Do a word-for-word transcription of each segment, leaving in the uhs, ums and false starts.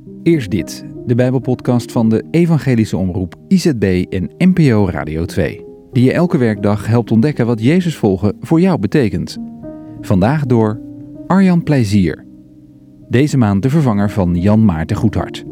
Eerst dit, de Bijbelpodcast van de Evangelische Omroep I Z B en N P O Radio twee. Die je elke werkdag helpt ontdekken wat Jezus volgen voor jou betekent. Vandaag door Arjan Plezier. Deze maand de vervanger van Jan Maarten Goedhart.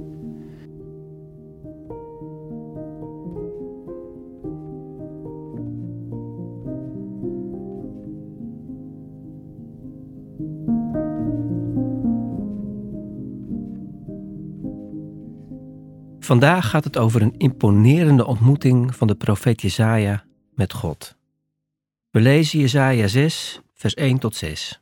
Vandaag gaat het over een imponerende ontmoeting van de profeet Jesaja met God. We lezen Jesaja zes, vers één tot zes.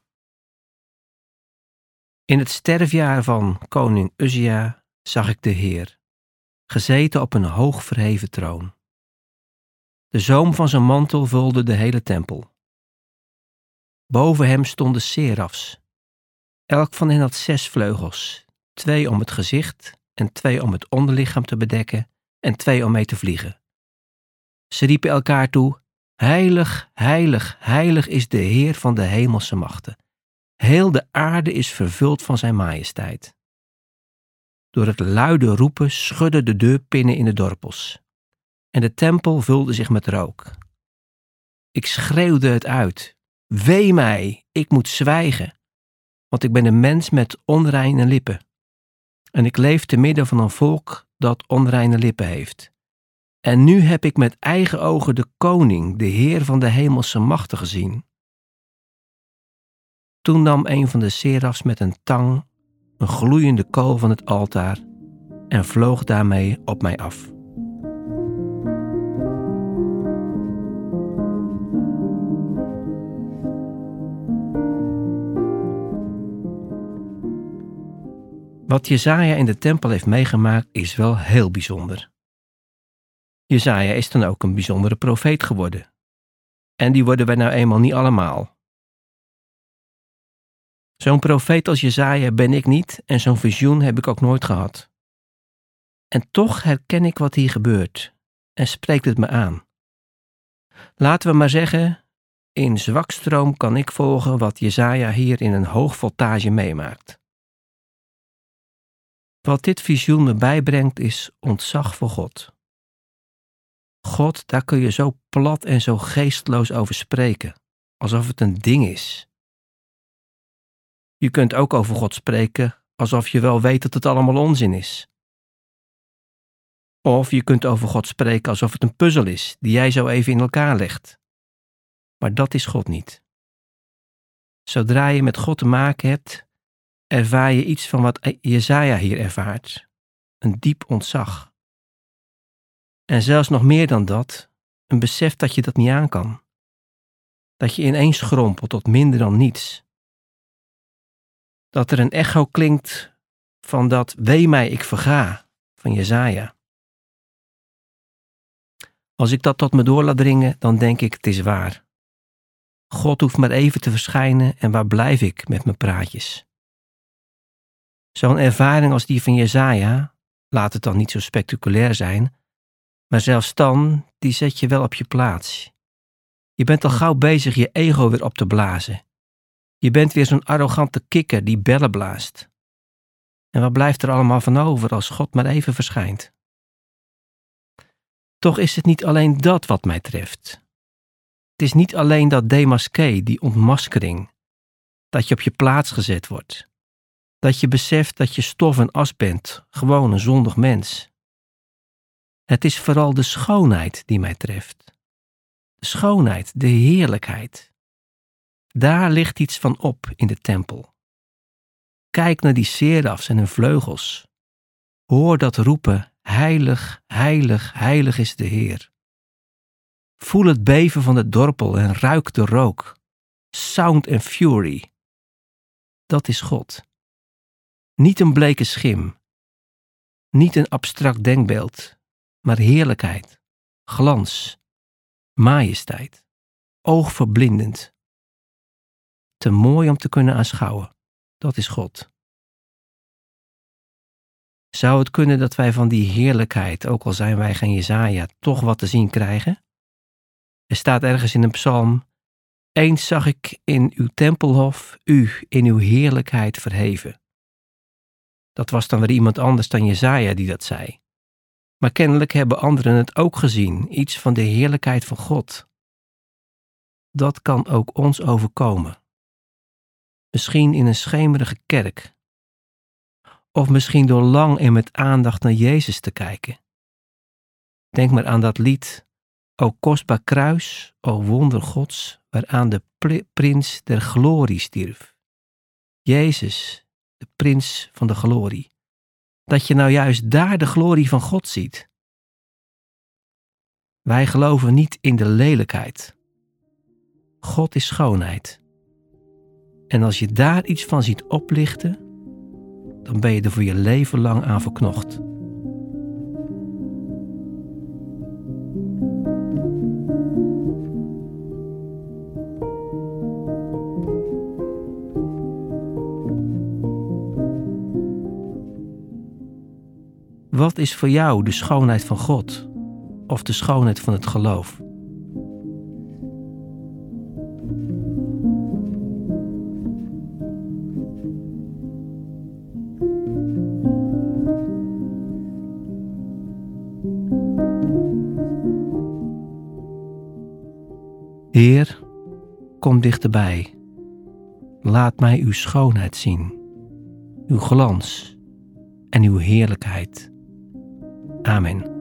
In het sterfjaar van koning Uzia zag ik de Heer, gezeten op een hoog verheven troon. De zoom van zijn mantel vulde de hele tempel. Boven hem stonden serafs. Elk van hen had zes vleugels, twee om het gezicht en twee om het onderlichaam te bedekken en twee om mee te vliegen. Ze riepen elkaar toe: Heilig, heilig, heilig is de Heer van de hemelse machten. Heel de aarde is vervuld van zijn majesteit. Door het luide roepen schudden de deurpinnen in de dorpels. En de tempel vulde zich met rook. Ik schreeuwde het uit: Wee mij, ik moet zwijgen, want ik ben een mens met onreine lippen. En ik leef te midden van een volk dat onreine lippen heeft. En nu heb ik met eigen ogen de koning, de Heer van de hemelse machten gezien. Toen nam een van de serafs met een tang een gloeiende kool van het altaar en vloog daarmee op mij af. Wat Jesaja in de tempel heeft meegemaakt is wel heel bijzonder. Jesaja is dan ook een bijzondere profeet geworden. En die worden wij nou eenmaal niet allemaal. Zo'n profeet als Jesaja ben ik niet en zo'n visioen heb ik ook nooit gehad. En toch herken ik wat hier gebeurt en spreekt het me aan. Laten we maar zeggen, in zwakstroom kan ik volgen wat Jesaja hier in een hoogvoltage meemaakt. Wat dit visioen me bijbrengt is ontzag voor God. God, daar kun je zo plat en zo geestloos over spreken, alsof het een ding is. Je kunt ook over God spreken alsof je wel weet dat het allemaal onzin is. Of je kunt over God spreken alsof het een puzzel is die jij zo even in elkaar legt. Maar dat is God niet. Zodra je met God te maken hebt, ervaar je iets van wat Jesaja hier ervaart. Een diep ontzag. En zelfs nog meer dan dat, een besef dat je dat niet aan kan. Dat je ineens schrompelt tot minder dan niets. Dat er een echo klinkt van dat wee mij ik verga van Jesaja. Als ik dat tot me door laat dringen, dan denk ik het is waar. God hoeft maar even te verschijnen en waar blijf ik met mijn praatjes? Zo'n ervaring als die van Jesaja, laat het dan niet zo spectaculair zijn, maar zelfs dan, die zet je wel op je plaats. Je bent al gauw bezig je ego weer op te blazen. Je bent weer zo'n arrogante kikker die bellen blaast. En wat blijft er allemaal van over als God maar even verschijnt? Toch is het niet alleen dat wat mij treft. Het is niet alleen dat démasqué, die ontmaskering, dat je op je plaats gezet wordt. Dat je beseft dat je stof en as bent, gewoon een zondig mens. Het is vooral de schoonheid die mij treft. De schoonheid, de heerlijkheid. Daar ligt iets van op in de tempel. Kijk naar die serafs en hun vleugels. Hoor dat roepen: Heilig, heilig, heilig is de Heer. Voel het beven van de dorpel en ruik de rook. Sound and fury. Dat is God. Niet een bleke schim. Niet een abstract denkbeeld, maar heerlijkheid, glans, majesteit, oogverblindend. Te mooi om te kunnen aanschouwen. Dat is God. Zou het kunnen dat wij van die heerlijkheid, ook al zijn wij geen Jesaja, toch wat te zien krijgen? Er staat ergens in een psalm: Eens zag ik in uw tempelhof u in uw heerlijkheid verheven. Dat was dan weer iemand anders dan Jesaja die dat zei. Maar kennelijk hebben anderen het ook gezien, iets van de heerlijkheid van God. Dat kan ook ons overkomen. Misschien in een schemerige kerk. Of misschien door lang en met aandacht naar Jezus te kijken. Denk maar aan dat lied, O kostbaar kruis, o wonder Gods, waaraan de pr- prins der glorie stierf. Jezus, de prins van de glorie. Dat je nou juist daar de glorie van God ziet. Wij geloven niet in de lelijkheid. God is schoonheid. En als je daar iets van ziet oplichten, dan ben je er voor je leven lang aan verknocht. Wat is voor jou de schoonheid van God of de schoonheid van het geloof? Heer, kom dichterbij. Laat mij uw schoonheid zien, uw glans en uw heerlijkheid. Amen.